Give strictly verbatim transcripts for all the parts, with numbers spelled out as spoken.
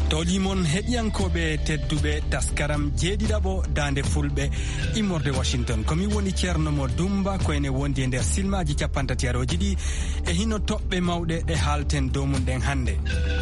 Tolimon heɗiyankoɓe tedduɓe taskaram jeeɗiɗaɓo dande fulɓe immorde Washington komi woni ceerno mo Dumba koyne wondi e nder silmaji capantati aroji ɗi e hino toɓɓe mawɗe ɗe haalten dow mum ɗen hannde.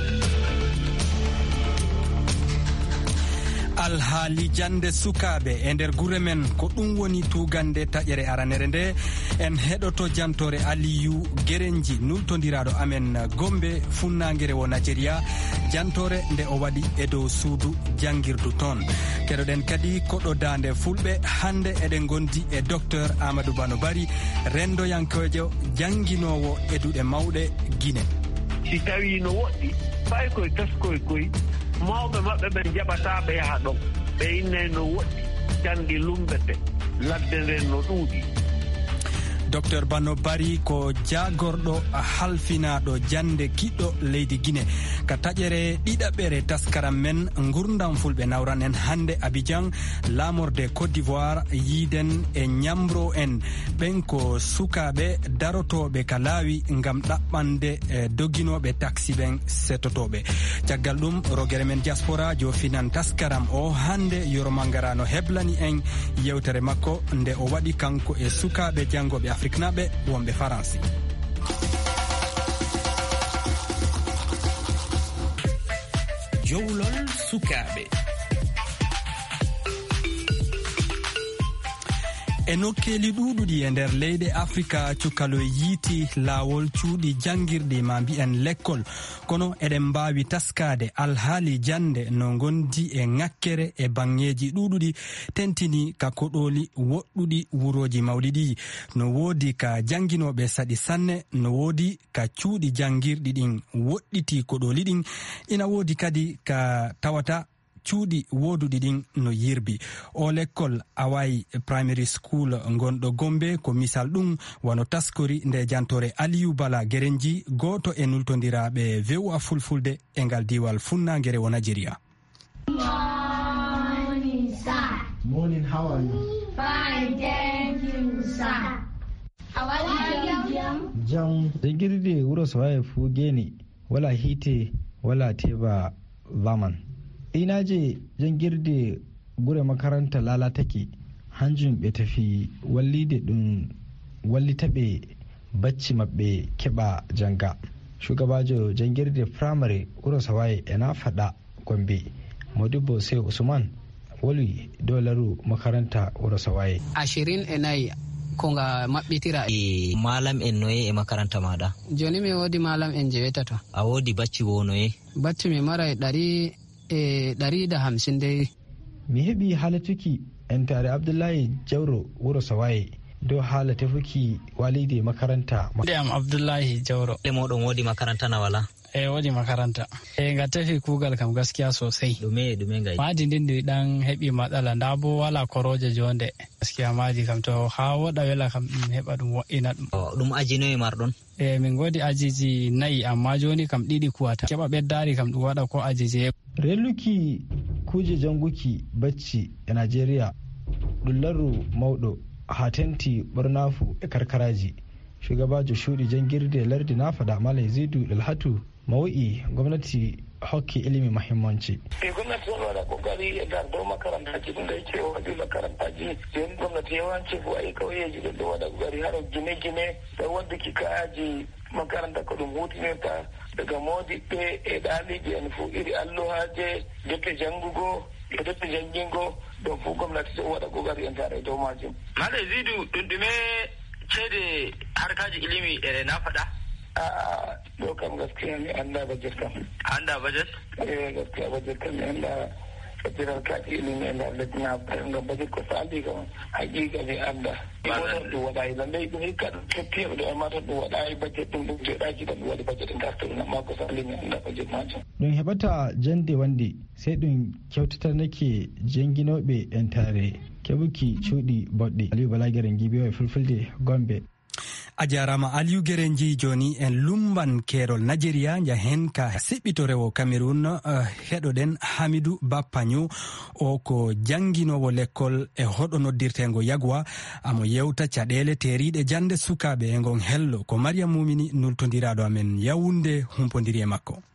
Alhaali jande sukaɓe e nder gure men ko ɗum woni tugande taƴere aranere nde en heɗoto jantore Aliyu Gerenji nultodiraɗo amen Gombe funnagere wo Nigeria jantore nde o waɗi e dow suudu jangirdu toon. Keɗoɗen kadi koɗo dande fulɓe hande eɗen gondi e docteur Amadou Bano Bari rendoyankojo jangguinowo eduɗe mawɗe Guinée. Si tawi no woɗɗi fay koye taskoye koye mawɓe maɓɓe ɓe jaɓata ɓe yaha ɗon ɓe inne no woɗɗi canɗi lumbete ladde nden no ɗuuɗi. Docteur Bano Bari ko jagorɗo halfinaɗo jande kiɗɗo leydi Guinée ka taƴere ɗiɗaɓere taskaram men gurdam fulɓe nawran en hande Abidjan lamorde Côte d'Ivoire yiiden e ñamro en ɓen ko sukaɓe darotoɓe ka laawi gam ɗaɓɓande e doginoɓe taxi ɓen setotoɓe. Caggal ɗum rogere men diaspora jofinan taskaram o hande Yoro Mangarano heblani en yewtere makko nde o waɗi kanko e sukaɓe jangoɓe Afrique naɓe wonɓe Faransi. Jowlol sukaɓe. E nokkeli ɗuɗuɗi e nder leyɗe Afrika cukalo yiiti laawol cuuɗi jangirɗi ma mbi'en l'école kono eɗen mbawi taskade alhaali jande no gondi e ŋakkere e bangeji ɗuɗuɗi tentini ka koɗoli woɗɗuɗi wuroji mawɗi ɗi. No woodi ka janginoɓe saɗi sanne, no woodi ka cuuɗi jangirɗi ɗin woɗɗiti koɗoli ɗin, ina woodi kadi ka tawata cuuɗi woduɗi ɗin no yirbi. O l'école Awai Primary School gonɗo Gombe ko misal ɗum wano taskori nde jantore Aliyu Bala Gerenji goto e nultodiraɓe V O A Fulfulde e ngal diwal funnagere wo Nigeria. Morning, sir. Morning, how are you? Fine, thank you, sir. How are you? Jam jangirde wuro sawaye fu geni wala hite wala teba zaman. Ina je jangirde gure makaranta lala take hanjum ɓe tafi wallide ɗum wallitaɓe bacci maɓɓe keɓa janga. Shugabajo jangirde primary wuro sawaye ena faɗa Gombe Modibo Sai Usman wali dolaru makaranta wuro sawaye. Ashirin e nayi konga maɓɓitira. E malam en noye e makaranta maɗa? Joni mi wodi malam en jewetato. A wodi bacci wo noye? Bacci mi mara ɗari e ɗari da hamsin dai. Mi heɓi halatuki en tare Abdullahi Jauro wuro sawaye do hala tefuki walide makaranta. Am Abdullahi Jauro. Le moɗon wodi makaranta na wala? E wodi makaranta. E ga tafi kugal kam gaskiya sosai. Dume dume ngai. Maji din da dan heɓi matsala da bo wala koroje jonde. Gaskiya maji kam to ha woda wela kam heɓa ɗum wo'ina ɗum. Ɗum aji noye marɗon? E min godi ajiji nayi amma joni kam ɗiɗi kuwata. Keɓa ɓeddari kam ɗum waɗa ko ajiji. Reluki kuje janguki bacci e Najeriya ɗullaru mawɗo hatenti ɓurnafu e karkaraji. Shugabajo shuɗi jangirde lardi na faɗa Malam Yazidu Dalhatu mawu'i gwamnati hokki ilimi muhimmanci. Eh gwamnati sun wada kokari ya gardo makaranta cikin da yake wadi makaranta ji sai gwamnati yawanci ko ai kauye ji da wada kokari har gine-gine da wanda kika aji makaranta kudin hutu ne ta daga modi pe e dalibi en fu iri alluhaje jokke jangugo e dotte jangingo don fu gwamnati sun wada kokari en tare da majin. Malam Yazidu dundume cede harkaji ilimi e na faɗa? A'a, dokam gaskiya ne an da bajet kam. An da bajet? Eh, gaskiya bajet kam ne an da fatirar kaji ilimi an da bajet na faɗin ga bajet ko sali ga hakika ne an da. Ibotar da wada idan dai ne ka tafiya da mata da wada ai bajet din da daki da wada bajet din kartu na ma ko sali ne an da bajet ma can. Don hebata jande wande sai ɗin kyautatar nake janginoɓe yan tare. Kebuki cuɗi boɗɗi Aliyu Bala Gerenji biyo Fulfulde Gombe. A jarama Aliyu Gerenji joni en lumban kerol Nigeria jahen ka siɓɓitorewo Cameroun uh, heɗoɗen Hamidou Bapagno o ko janginowo l'école e hoɗo noddirtengo Yagwa amo yewta caɗele teriɗe jande sukaɓe e gon hello ko Mariam Mumini nultodiraɗo amen Yawunde humpodiri e makko.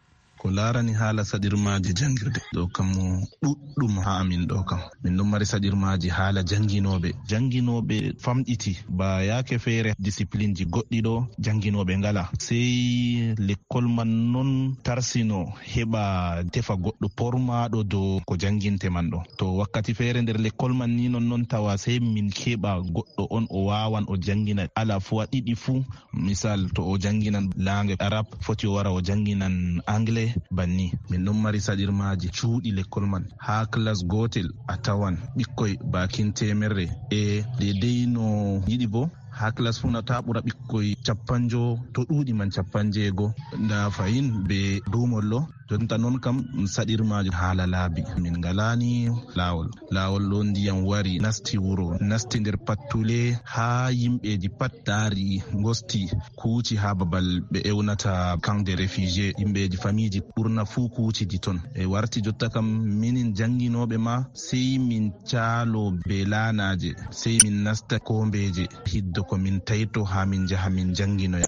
ko larani haala saɗirmaji jangirde ɗo kammo ɗuɗɗum ha amin ɗo kam min ɗon mari saɗirmaji haala janginoɓe janginoɓe famɗiti ba yaake feere discipline ji goɗɗi ɗo janginoɓe ngala sey l'école man non tarsino heɓa tefa goɗɗo pormaɗo dow ko janginte man ɗo to wakkati feere nder l'école man ni non non tawa sey min keɓa goɗɗo on o wawan o jangina ala fois ɗiɗi fuu misal to o janginan langue arabe foti o wara o janginan anglais banni min ɗon mari saɗirmaji cuuɗi l'école man ha classe gotel a tawan ɓikkoy bakin temerre e dedei no yiɗi bo ha classe fu nata ɓura ɓikkoy capanjo to ɗuuɗi man capanjeego nda fayin be dumollo jonta noon kam saɗirmaji haala laabi min ngalani laawol laawol ɗo ndiyam wari nasti wuro nasti nder pattule ha yimɓeji pat daari gosti kuuci ha babal ɓe ewnata camp de réfugié yimɓeji famiji ɓurna fuu kuucidi ton e warti jotta kam minin janginoɓe ma sey min caalo be laanaje sey min nasta kombeje hiddo ko min tayto ha min jaha min janginoya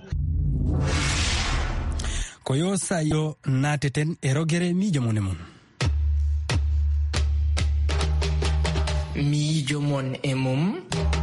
ko yo sa yo nateten e rogere miijo mon e mon miijo mon e mum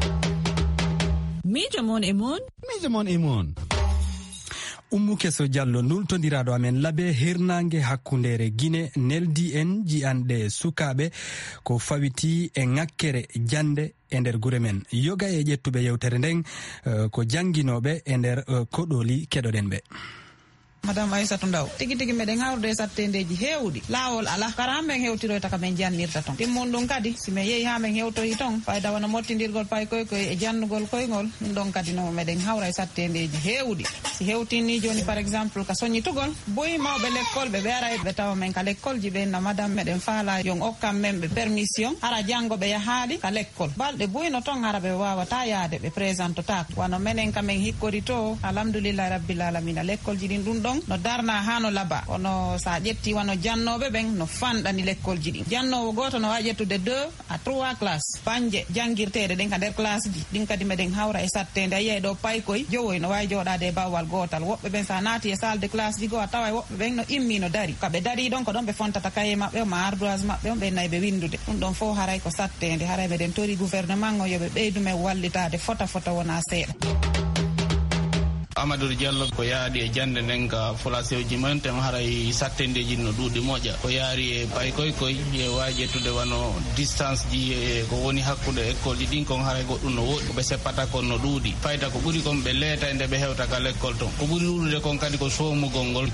miijo mon e mon miijo mon e mon Oumou Kesso Diallo nultodiraɗo amen laabe hirnangue hakkundere Guinée neldi en jiyanɗe sukaɓe ko fawiti e ŋakkere jande e nder guure men yoga e ƴettuɓe yewtere nden uh, ko jangguinoɓe e nder uh, koɗoli keɗoɗen ɓe. Madame Aissatou Ndaw tigi tigi meɗen hawrude e sattendeji hewɗi lawol ala kara ha men hewtiroyta ka men jannirta ton timmun ɗum kadi si min yeehi ha men hewtoyi ton fayda wona mottidirgol pay koy koy e jannugol koygol ɗum ɗon kadi no meɗen hawra e sattendeji hewɗi si hewtinni joni par exemple ka soñitugol boyi mawɓe l'école ɓe ɓe ara ɓe tawa men ka l'école ji ɓenna madame meɗen faala yon okkam men ɓe permission hara janggo ɓe yahaali ka l'école balɗe boyno ton hara ɓe wawata yaade ɓe présente ta wano menen kamen hikkori to alhamdoulillahi rabbil alamina l'école ji ɗin ɗum ɗon no darna ha no laba ono sa ƴetti wano jannoɓe ɓen no fanɗani l'école ji ɗin jannowo goto no wawi ƴettude deux à trois classe banje jangguirteɗe ɗen ka nder classe ji ɗin kadi meɗen hawra e sattede a yiyay ɗo paykoy jowoy no wawi joɗade e bawwal gotal woɓɓe ɓen sa naati e salle de classe ji go a tawa woɓɓe ɓen no immi no dari kaɓe dari ɗon ko ɗon ɓe fontata kaye mabɓe ma ardoise mabɓe on ɓe nayi ɓe windude ɗum ɗon fo haray ko sattede haray meɗen tori gouvernement o yoɓe ɓeydumen wallitade fota fota wona seeɗa. Amadou Diallo ko yaadi e jande nden ka folasewji men tem haray sattendeji no ɗuuɗi moƴƴa ko yaari e pay koy koy e wawi ƴettude wano distance ji e ko woni hakkude école ji ɗin kon haray goɗɗum no woɗɗi ɓe seppata kon no ɗuuɗi fayda ko ɓuuri kon ɓe leeta e nde ɓe hewta ka l'école ton ko ɓuuri ɗuɗude kon kadi ko soomugol ngol.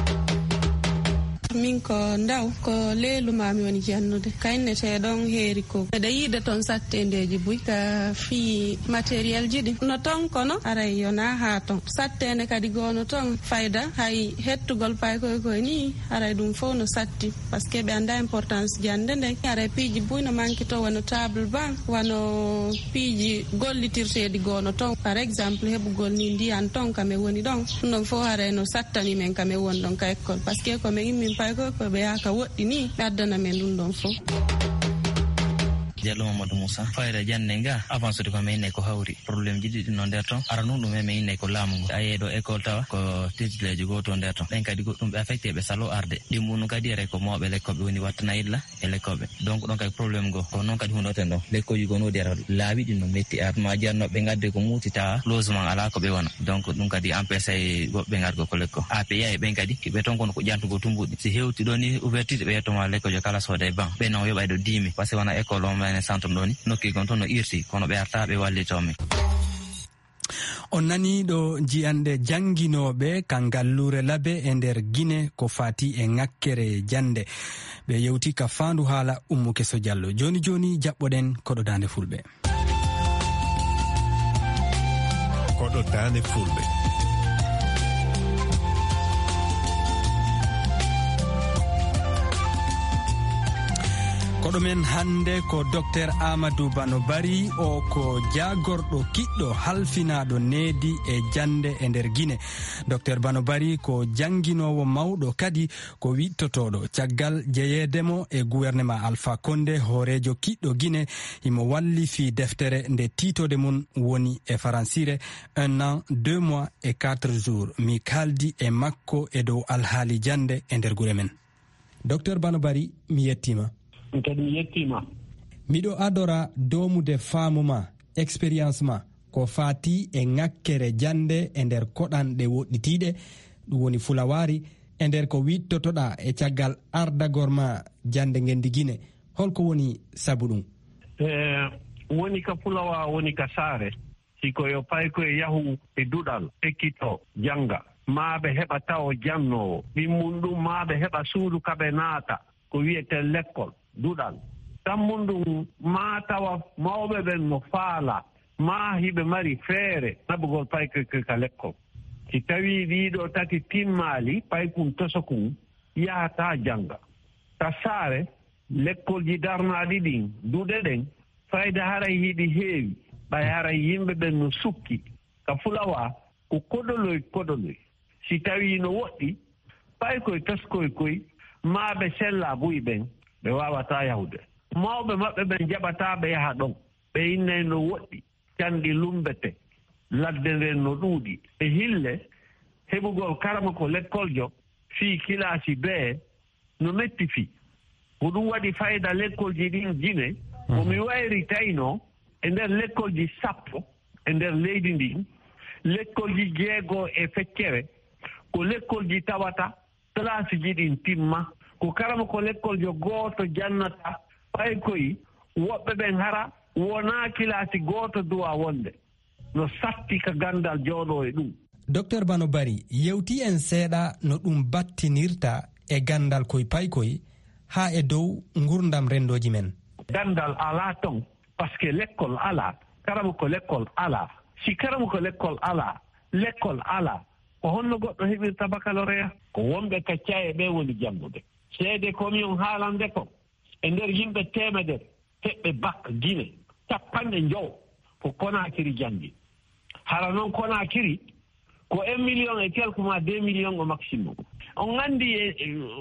min ko ndaw ko leelumami woni jannude kayneteɗon heeri ko eɗe yiide toon sattendeji buy ka fii matériel ji ɗi no ton kono aray yona ha ton sattende kadi gono ton fayda hay hettugol pay koy koy ni aray ɗum fof no satti par ce que ɓe anda importance jande nden aray piiji buy no manque to wano table banc wano piiji gollitirteɗi gono ton par exemple heɓugol ni ndiyan ton kame woni ɗon ɗum ɗon fof aray no sattani men kame woni ɗon ka école par ce que komin immin pay ko ko ɓe yaka woɗɗi ni ɓe addana men ɗum ɗon fof. Diallo Mamadou Moussa fayda jande nga avance de ko men ko hawri probléme ji ɗiɗi no nder ton ara ɗum ɗum men inne ko laamu ngo aye ɗo école tawa ko titleji goto nder ton ɗen kadi goɗɗum ɓe affecté ɓe salo arde ɗimmunu kadi ere ko mawɓe l'école ɓe woni wattana illa e l'école ɓe donc ɗon kadi probléme go ko noon kadi hundoten ɗon l'école ji gonodi ara laawi ɗin no metti ar ma jarnoɓe gadde ko muutita logement ala ko ɓe wona donc ɗum kadi empêché goɓɓe gargo ko l'école A P A e ɓen kadi ɓe ton kono ko ƴantugo tumbuɗi si hewti ɗo ni ouverture ɓe yettoma l'école jo kala sooda e ban ɓe non yoɓay ɗo dimi par ce que wona école o men centre ɗoni nokki gon toon no irti kono ɓe arta ɓe wallitomi. On nani ɗo jiyanɗe jangguinoɓe kangallure laabe e nder Guinée ko fati e ŋakkere jande ɓe yewti ka fandu haala Oumou Kesso Diallo joni joni jaɓɓoɗen koɗo dande fulɓe koɗo dande fulɓe mawɗo men hannde ko docteur amadou bano bari o ko jagorɗo kiɗɗo halfinaɗo needi e jande e nder guine. docteur bano bari ko janguinowo mawɗo kadi ko wittotoɗo caggal jeeyedemo e gouvernement alpha condé hoorejo kiɗɗo guine imo walli fi deftere nde titode mum woni e faransire un an deux mois et quatre jours. mi kaldi e makko e dow alhaali jande e nder guure men. docteur bano bari mi yettima. kadi mi yettima. miɗo adora domude faamu ma expérience ma ko faati e ŋakkere jande e nder koɗanɗe woɗɗitiɗe ɗum woni fulawari e nder ko wittotoɗa e caggal ardagor ma jande ngendi guine. holko woni sabu ɗum? e woni ka fulawa woni ka saare siko yo pay koye yahu e duɗal ekkito janga maaɓe heɓa taw jannowo ɗimmum ɗum maaɓe heɓa suudu kaɓe naata ko wiyete l'école duɗal tammum ɗum ma tawa mawɓe ɓen no faala ma hiɓe mari feere naɓugol paykoy ka l'école. si tawi ɗiɗo tati timmaali paykum tosokum yahata janga ta saare l'école ji darnaɗi ɗin duɗe ɗen fayda haray hiɗi heewi ɓay haray yimɓe ɓen no sukki ka fulawa ko koɗoloy koɗoloy. si tawi no woɗɗi paykoy toskoy koy maaɓe sella buy ɓen ɓe wawata yahude mawɓe maɓɓe ɓen jaɓata ɓe yaha ɗon ɓe innay no woɗɗi canɗi lumbete ladde nden no ɗuuɗi e hille heɓugol karama ko l'école jo fii kilasi bee no metti fii ko ɗum waɗi fayda l'école ji ɗin jine komi wayri tayno e nder l'école ji sappo e nder leydi ndin l'école ji jeego e feccere ko l'école ji tawata classe ji ɗin timma ko karama ko l'école jo gooto jannata pay koy woɓɓe ɓen hara wona kilasi gooto duwa wonde no satti ka gandal jooɗo e ɗum. docteur bano bari yewti en seeɗa no ɗum battinirta e gandal koye paykoye ha e dow gurdam rendoji men. gandal ala ton par ce que l'école ala karama ko l'école ala si karama ko l'école ala l'école ala ko honno goɗɗo heɓirta baccalauréat ko wonɓe kaccaye ɓe woni jangude seede komi on haalande ko e nder yimɓe temedere heɓɓe bakka guine capanɗe jowo ko Conakry jangi hara noon Conakry ko un million et quelque ma deux millions au maximum. on gandi e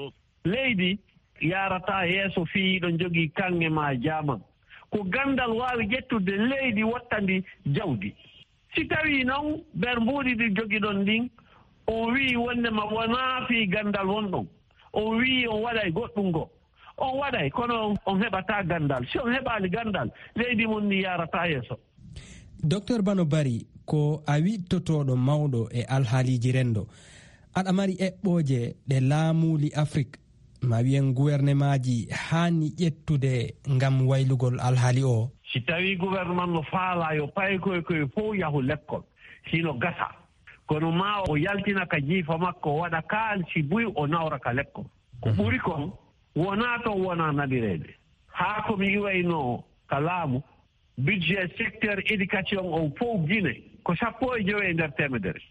leydi yarata yeeso fii ɗon jogii kange ma jaman ko gandal wawi ƴettude leydi wattandi jawdi. si tawi noon ber mbuuɗi ɗi jogiɗon ɗin on wii wondema wona fii gandal wonɗon on wii on waɗay goɗɗum ngo on waɗay kono on heɓata gandal si on heɓani gandal leydi mum ni yarata yeeso. docteur bano bari ko a wittotoɗo mawɗo e alhaaliji rendo aɗa mari eɓɓoje ɗe laamuli afrique ma wiyen gouvernement ji hani ƴettude ngam waylugol alhaali o? si tawi gouvernement no faala yo pay koye koye fof yahu l'école sino gasa kono ma o yaltina ka jiifa makko waɗa kaalisi buy o nawra ka l'école ko ɓuri kon wona to wona naɗireede haa komi iwayno ka laamu budget secteur éducation o fof guine ko sappo e joyi e nder temedere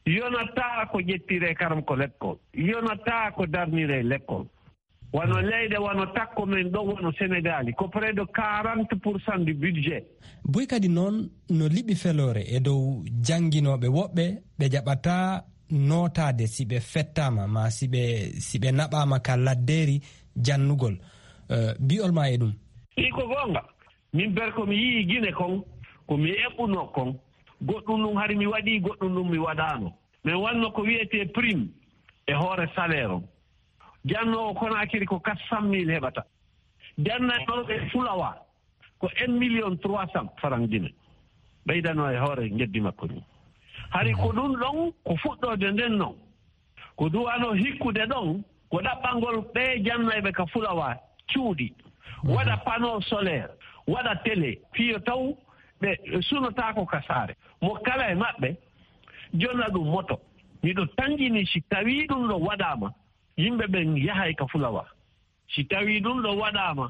yonata ko ƴettire karam ko l'école yonata ko darnire l'école wano leyɗe wano takko men ɗo wono sénégali ko près de quarante pour cent du budget. boy kadi noon no liɓi felore e dow janguinoɓe woɓɓe ɓe jaɓata notade si ɓe fettama ma si ɓe si ɓe naɓama ka ladderi jannugol uh, bi'ol ma e ɗum? i ko gonga min ber komi yii guine kon komi eɓɓuno kon goɗɗum ɗum hari mi waɗi goɗɗum ɗum mi waɗano min wanno ko wiyete prime e hoore salaire on jannowo Conakry ko quatre cent mille heɓata jannanoɓe fulawa ko un million trois cent franc guine ɓeydano e hoore geddi makko ɗum hari ko ɗum ɗon ko fuɗɗode nden noon ko duwano hikkude ɗon ko ɗaɓɓangol ɓe jannayɓe ka fulawa cuuɗi waɗa panneau solaire waɗa télé fiyo taw ɓe sunotako ka saare mo kala e maɓɓe jonna ɗum moto miɗo tangini si tawi ɗum ɗo waɗama yimɓe ɓen yahay ka fulawa si tawi ɗum ɗo waɗama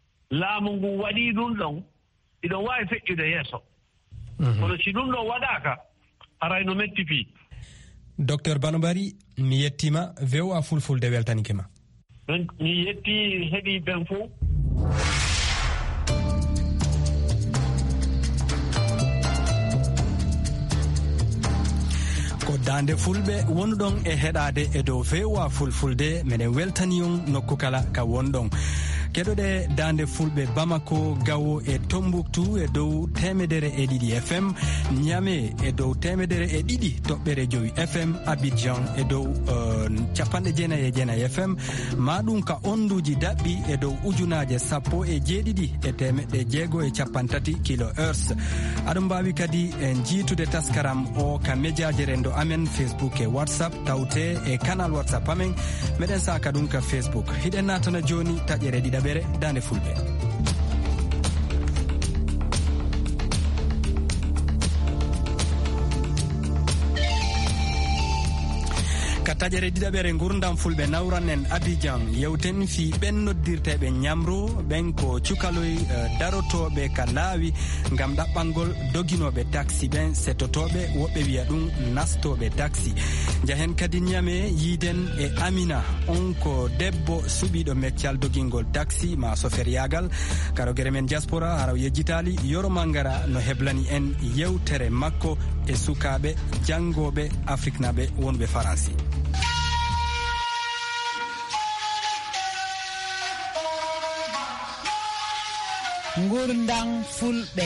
laamu ngu waɗi ɗum ɗon iɗon wawi feƴƴude yeeso kono si ɗum ɗo waɗaka aray no metti fii. docteur bano bari mi yettima V O A fulfulde weltanike ma. mi yetti heeɗi ɓen fof. dande fulɓe wonɗon e heɗade e dow fewa fulfulde meɗen weltaniyon nokku kala ka wonɗon keɗoɗe dande fulɓe bamako gawo e tombouctou e dow temedere e ɗiɗi f m niame e dow temedere e ɗiɗi toɓɓere joyi f m abidjan e dow uh, capanɗe jeenayi e jeenayi f m maɗum ka onduji daɓɓi e dow ujunaje sappo e jeeɗiɗi e temeɗɗe jeego e capantati kilo heures aɗum mbawi kadi e jiitude taskaram o ka médiaji rendo amen facebook e whatsapp tawte e canal whatsapp amen meɗen saka ɗum ka facebook hiɗen natana joni taƴere ɗiɗaɓere dande fulɓe. ka taƴere ɗiɗaɓere gurdam fulɓe nawran en abidjan yewten fi ɓen noddirteɓe ñamro ɓen ko cukaloy uh, darotoɓe ka laawi gam ɗaɓɓangol doginoɓe taxi ɓen settotoɓe woɓɓe wiya ɗum nastoɓe taxi jahen kadi ñame yiiden e amina on ko debbo suɓiɗo meccal dogingol taxi ma sofer yagal karogere men diaspora haraw yejjitali yoro mangara no heblani en yewtere makko e sukaɓe jangoɓe afrique naɓe wonɓe faransi. Gurdam fulɓe.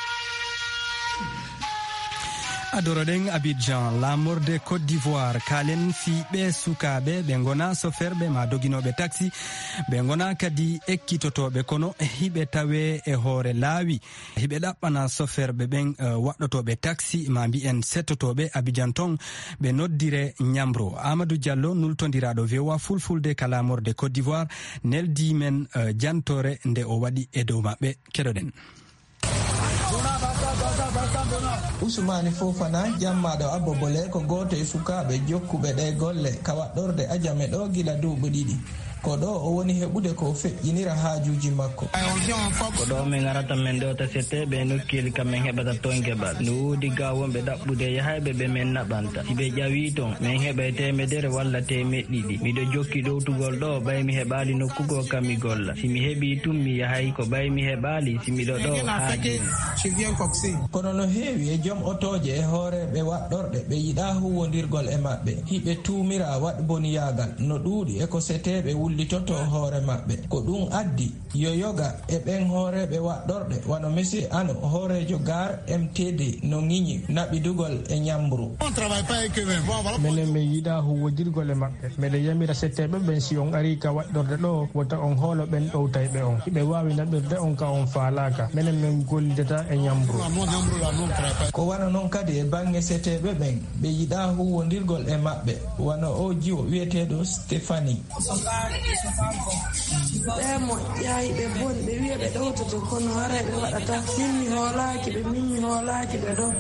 adoroɗen abidjan lamorde côte d'ivoire kalen fiɓe sukaɓe ɓe gona soferɓe ma doginoɓe taxi ɓe gona kadi ekkitotoɓe kono hiɓe tawe e hoore laawi hiɓe ɗaɓɓana soferɓe ɓen uh, waɗɗotoɓe taxi ma mbiyen settotoɓe abidjan ton ɓe noddire ñamro amadou diallo nultodiraɗo voa fulfulde ka lamorde côte d'ivoire neldi men uh, jantore nde o waɗi e dow maɓɓe keɗoɗen. Usmani Fofana jammaɗo Abbo Bole ko goto e sukaɓe jokkuɓe ɗe golle ka waɗɗorde ajame ɗo gila duuɓi ɗiɗi ko ɗo o woni heɓude ko feƴƴinira haajuji makko. ko ɗo min arata men ɗo ta sette ɓe nokkili kamen heɓata toon keɓal no wuudi ga wonɓe ɗaɓɓude yahayɓe ɓe men naɓanta si ɓe ƴawi toon min heɓa temedere walla temeɗɗe ɗiɗi miɗo jokki ɗowtugol ɗo ɓay mi heɓali nokkugo kam mi golla si mi heeɓi tum mi yahay ko ɓay mi heɓali si miɗo ɗo haaji. kono no heewi e joom otoje e hooreɓe waɗɗorɗe ɓe yiɗa huwodirgol e maɓɓe hiɓe tumira waɗboniyagal no ɗuuɗi e ko seteɓe wullitoto hoore maɓɓe ko ɗum addi yo yoga e ɓen hooreɓe waɗɗorɗe wano monsieur ano hoorejo gar M T D no ŋiñi naɓidugol e ñambru. minen min yiɗa huwodirgol e maɓɓe mbeɗa yamira setteɓe ɓen si on ari ka waɗɗorde ɗo wota on hoolo ɓen ɗowtayɓe on hiɓe wawi naɓirde on ka on faalaka minen min gollidata e ñambru. ko wana noon kadi e bange seteɓe ɓen ɓe yiɗa huwodirgol e maɓɓe wano o jiwo wiyeteɗo Stéphanie. ɓe moƴƴayi ɓe boni ɓe wiya ɓe ɗowtoto kono haray ɓe waɗata mimmi hoolaki ɓe mimmi hoolaki ɓe ɗo.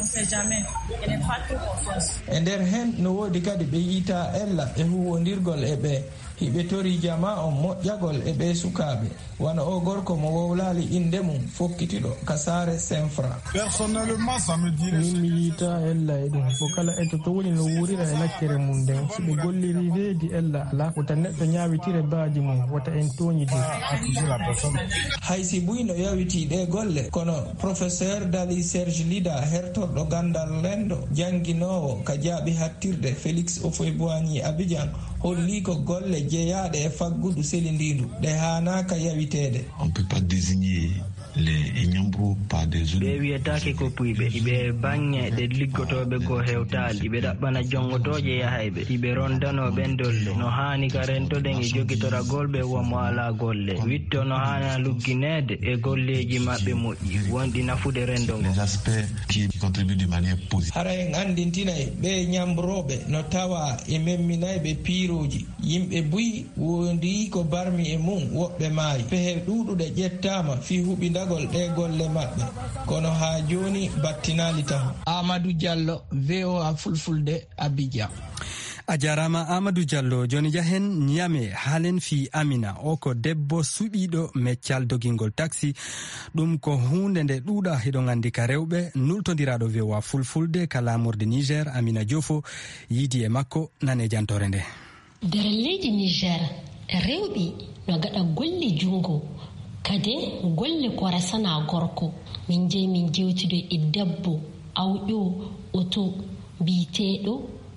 e nder hen no woodi kadi ɓe yiita ella e huwodirgol e ɓe hiɓe tori jama on moƴƴagol e ɓe sukaɓe wano o gorko mo wowlali inde mum fokkitiɗo ka saare Saint-Franc. min mi yiita ella e ɗum ko kala etto to woni no wurira e lakkere mum nden siɓe golliri reedi ella ala wota neɗɗo ñawitire baadi mum wota en toñidi. haysi buyno yawiti ɗe golle kono professeur Dali Serge Lida hertorɗo gandal lendo jangguinowo ka jaaɓi hattirde Félix Houphouët-Boigny Abidjan holli ko golle jeeyaɗe e faggudu selidindu ɗe hanaka yawitede. On peut pas désigner les ñambro par des zones. ɓe wiyetake ko puyɓe iɓe bange ɗe liggotoɓe go hewtali iɓe ɗaɓɓana jongotoje yahayɓe iɓe rondano ɓen dolle no hani ka rentoɗen e jogitora golɓe womo ala golle witto no hani lugginede e golleji maɓɓe moƴƴi wonɗi nafude rendo ngo. Les aspects qui contribuent de manière positive. hara en andintinayi ɓe ñambroɓe no tawa e memminayi ɓe piiroji yimɓe buyi wondi ko barmi e mum woɓɓe maayi pehe ɗuɗuɗe ƴettama fi huɓinda ɗe golle maɓɓe kono ha joni battinali taw. Amadou Diallo V O A Fulfulde Abidjan. a jarama Amadou Diallo joni jahen Niame halen fi Amina o ko debbo suɓiɗo meccal dogingol taxi ɗum ko hunde nde ɗuuɗa hiɗo gandi ka rewɓe nultodiraɗo V O A Fulfulde ka lamorde Niger Amina Diofo yiidi e makko nane jantore nde. nder leydi Niger rewɓe no gaɗa golle jungo kade golle ko rasana gorko min jeyi min jewtude e debbo awƴo oto mbiteɗo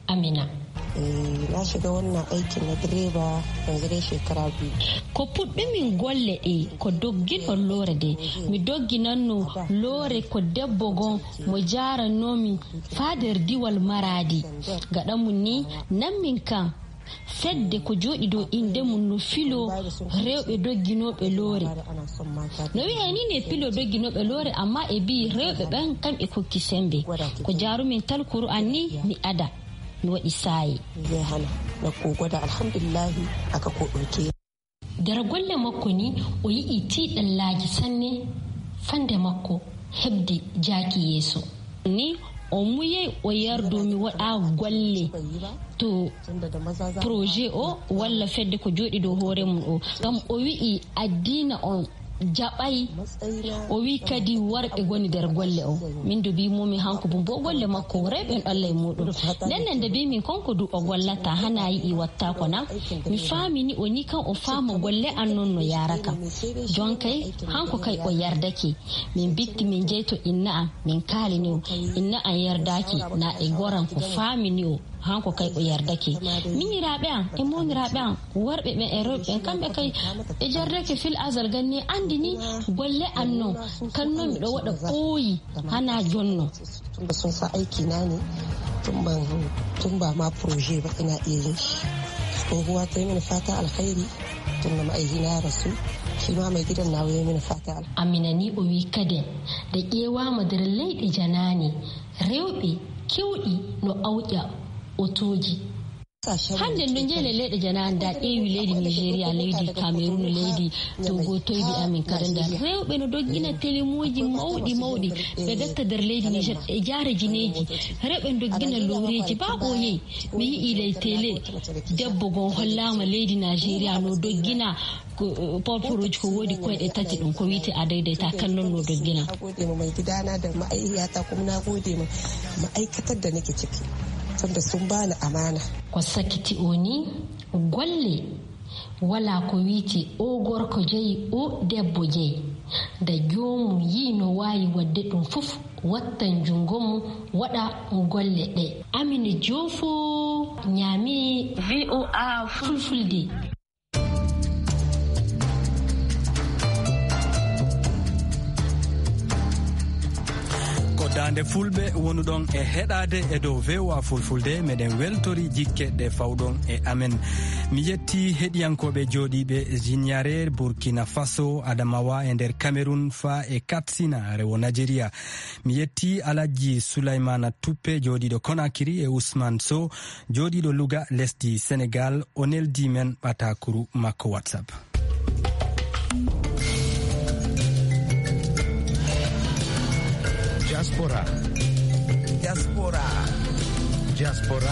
Amina. na shiga wannan aikin na direba yanzu dai shekara biyu. Ko puɗɗi min golle ɗe ko doggiɗon lore de mi dogginanno lore ko debbo gon mo jarannomi fader diwal maradi gaɗa mum ni nan min kan fedde ko joɗi dow inde mum no filo rewɓe dogginoɓe loore no wi'e ni ne filo dogginoɓe loore amma e bi rewɓe ɓen kamɓe kokki sembe ko jarumin tal Qur'an ni mi ada mi waɗi sayi zai hana na ko gwada alhamdulillahi aka ko ɗauke. Dara golle makko ni o yi'i tiɗan laaji sanne fande makko hebdi jaaki yeeso ni o muyey o yardo mi waɗa golle to projet o walla fedde ko joɗi dow hoore mum o gam o wi'i addina on jaɓay o wi kadi warɓe goni nder golle o min do bimomi hanko bo bo golle makko rewɓen ɗalla e muɗum nden nde bimin konko du o gollata hana yiɗi watta ko nan mi faamini o ni kan o faama golle an non no yaraka jon kay hanko kay o yardake min bitti min jeyto inna am min kalini o inna an yardaki na e goran ko faamini o hanko kay o yardake miniraɓe an e moniraɓe an worɓe ɓen e rewɓe ɓen kamɓe kay e jardake fil asal ganni andini golle anno kanno miɗo waɗa ɓooyi hana jonno tunda sun sa aiki na ne tun ba ma projet ba ina iya yin shi tsohuwa ta yi mini fata alkhairi tun da ma'aiki na rasu shi ma mai gidan na yi mini fata alkhairi. Amina ni o wi kaden da ƴewa madar leyɗe janani rewɓe kewɗi no awƴa otoji hande no jele leyɗe janani da ƴeewi leydi Nigeria leydi Cameroon leydi Togo toybi amin karanda rewɓe no doggina telemuji mawɗi mawɗi ɓe gatta nder leydi Niger e jaare jineji rewɓe doggina loreji ba ɓoye mi yi'i ley télé debbo gon hollama leydi Nigeria no doggina porporoji ko wodi koyɗe tati ɗum ko wiite a daidaita kan non no doggina. Na gode ma mai gidana da ma'aikata kuma na gode ma ma'aikatar da nake ciki tunda sun bani amana. Ko sakiti oni golle wala ko wiite o gorko jeyi o debbo jeyi da jomum yi no wawi wadde ɗum fof wattan jungo mum waɗa golle ɗe. Amina Jofo ñaami V O A Fulfulde. dande fulɓe wonuɗon e heɗade e dow V O A Fulfulde meɗen weltori jikke ɗe fawɗon e amen. Mi yetti heɗiyankoɓe joɗiɓe Zignare, Burkina Faso, Adamawa e nder Cameroun fa e Katsina rewo Nigeria. Mi yetti Alaji Sulaymana Tuppe joɗiɗo Conakry e Ousmane Sow joɗiɗo Louga lesdi Sénégal o neldi men ɓatakuru makko WhatsApp. Diaspora. Diaspora. Diaspora.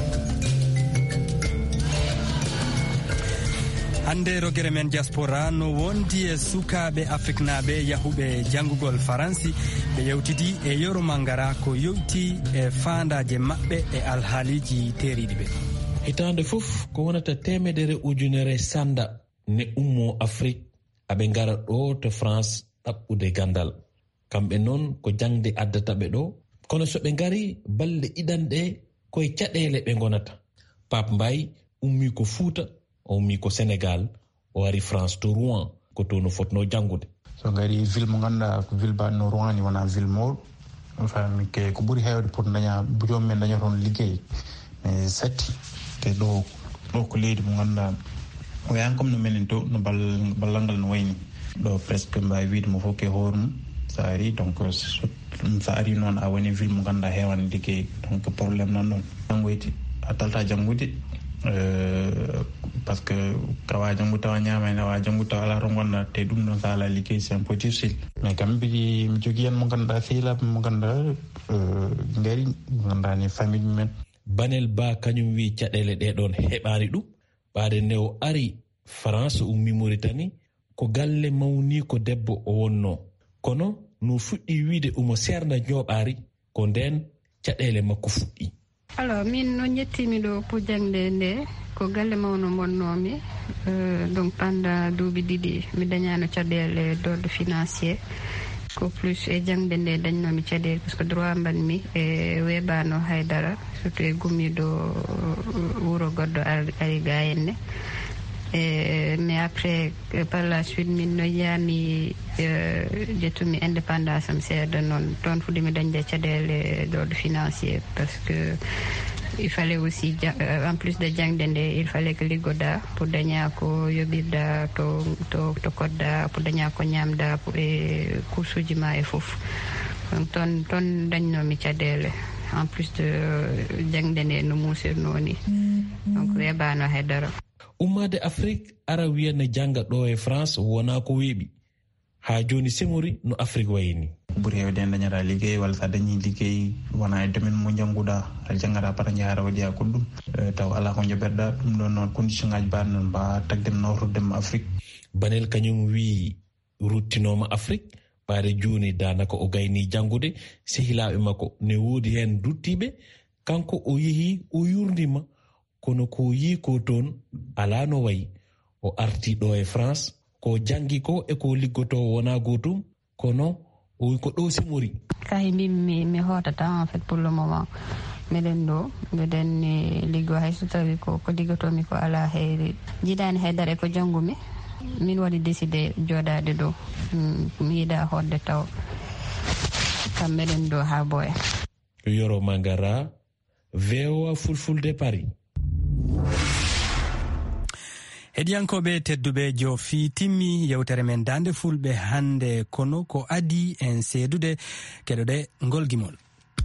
hande rogere men diaspora no wondi e sukaɓe afrique naɓe yahuɓe janggugol faransi ɓe yewtidi e yoro mangara ko yewti e fandaje maɓɓe e alhaaliji teriɗi ɓe. hitande fof ko wonata temedere ujunere sanda ne ummo afrique aɓe gara ɗo to france ɗaɓɓude gandal kamɓe noon ko jangde addata ɓe ɗo kono so ɓe ngari balɗe ɗiɗanɗe koye caɗele ɓe gonata. Pape Mbaye ummi ko Fouta o ummi ko Sénégal o wari France to Rouen ko to no fotno jangude. so ngari ville mo ganduɗa ko ville banno Rouen ni wona ville mawɗo fami ke ko ɓuuri hewde pour daña joom men daña toon liggey mais satti te ɗo ɗo ko leydi mo ganduɗa o yan comme no menen to no ballal ngal no wayni ɗo presque mbawi wiide mo fof ke hoore mum sa ari donc sa ari noon a woni ville mo ganduɗa hewan liggey donc probléme nan ɗon jangoyti a talta jangude par ce que kawa jangu tawa ñamani awa jangu tawa ala to gonɗa te ɗum ɗon sa ala liggey c'est un peu difficile mais kam mbiɗi mi jogui hen mo ganduɗa sehilaɓe mo ganduɗa ngari mo ganduɗa ni famille mumen. Banel Ba kañum wi caɗele ɗe ɗon heɓani ɗum ɓaade nde o ari France ummi Mauritanie ko galle mawni ko debbo o wonno kono no fuɗɗi wiide omo serna jooɓaari ko nden caɗele makko fuɗɗi. Alors min no jettimi ɗo pour jangde nde ko galle mawno bonnomi euh, donc pendant duuɓi ɗiɗi mi dañano caɗele d'ordre financier ko plus e jangde nde dañnomi caɗele par ce que droit mbanmi e weɓano haydara surtout e gummiɗo wuuro goɗɗo ari ga henne e mais après par la suite min no yiyami ƴettumi indépendance am seeɗa noon toon fuɗimi dañde caɗele d'ordre financier parce que il fallait aussi en plus de jangde nde il fallait que liggoɗa pour daña ko yoɓirɗa to to to kodɗa pour daña ko ñamda e course uji ma e foof donc toon toon dañnomi caɗele en plus de jangde nde no musirno ni donc weɓano haydara. ummade afrique ara wiyana janga ɗo e france wona ko weeɓi ha joni semori no afrique wayini. ɓuuri hewde en dañata liggey walla sa dañi liggey wona e domaine mo jangguɗa a jangata para jahara waɗi ha goɗɗum taw ala ko joɓerɗa ɗum ɗon noon condition ngaji mbaɗ noon mbawa tagdem nawtordema afrique. banel kañum wi ruttinoma afrique ɓaade joni danaka o gayni janggude sehilaɓe makko ne woodi hen duttiɓe kanko o yeehi o yurdima kono ko yi ko toon ala no wayi o arti ɗo e france ko jangi ko e ko liggoto wona gotum kono o wi ko ɗo semori. kayi mbimi mi hotata en fait pour le moment miɗen ɗo mbiɗen liggo hayso tawi ko ko liggotomi ko ala heyri jiɗani haydara e ko janggumi min waɗi décidé joɗade ɗo mi yiɗa hodde taw kam meɗen ɗo ha boya. Yoro Mangara, V O A Fulfulde Paris. Hediyankoɓe tedduɓe jofi timmi yewtere men dande fulɓe hande kono ko adi en seedude keɗoɗe ngol gimol.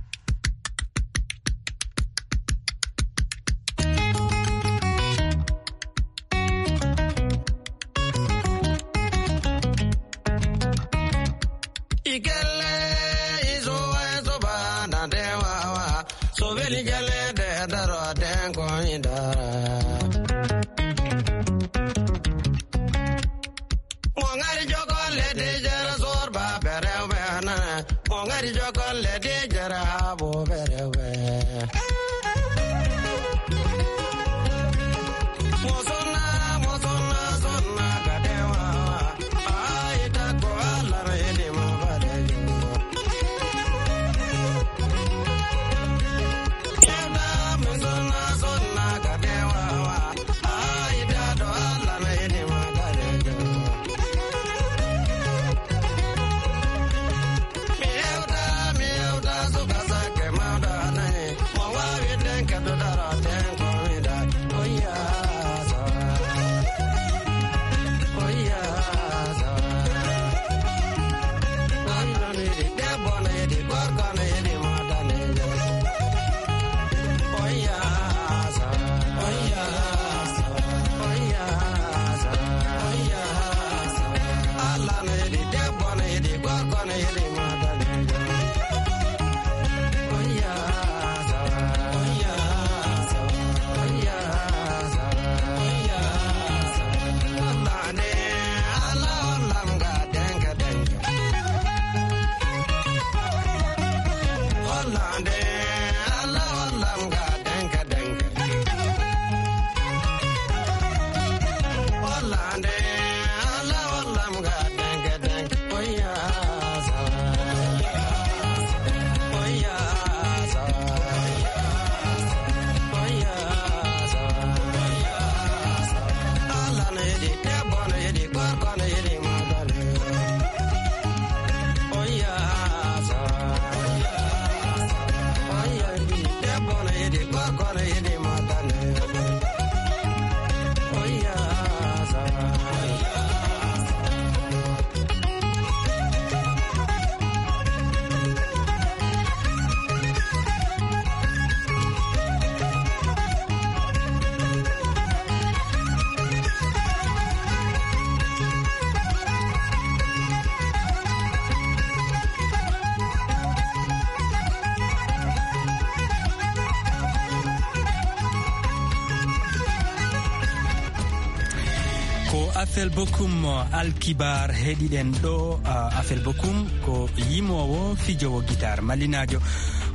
Afel Bokum Alkibar heɗiɗen ɗo. uh, Afel Bokum ko yimowo fijowo guitar malinajo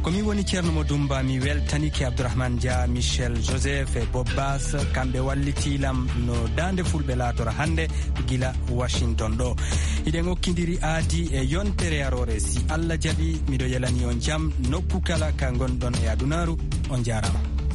komi woni ceerno mo dumba mi weltanike Abdourahmane Dia, Michel Joseph e Bobbas kamɓe wallitilam no dande fulɓe laatora hande gila Washington ɗo. Iɗen hokkidiri aadi e yontere yarore, si Allah jaɓi miɗo yalani on jam nokku kala ka gonɗon e adunaru. On jarama.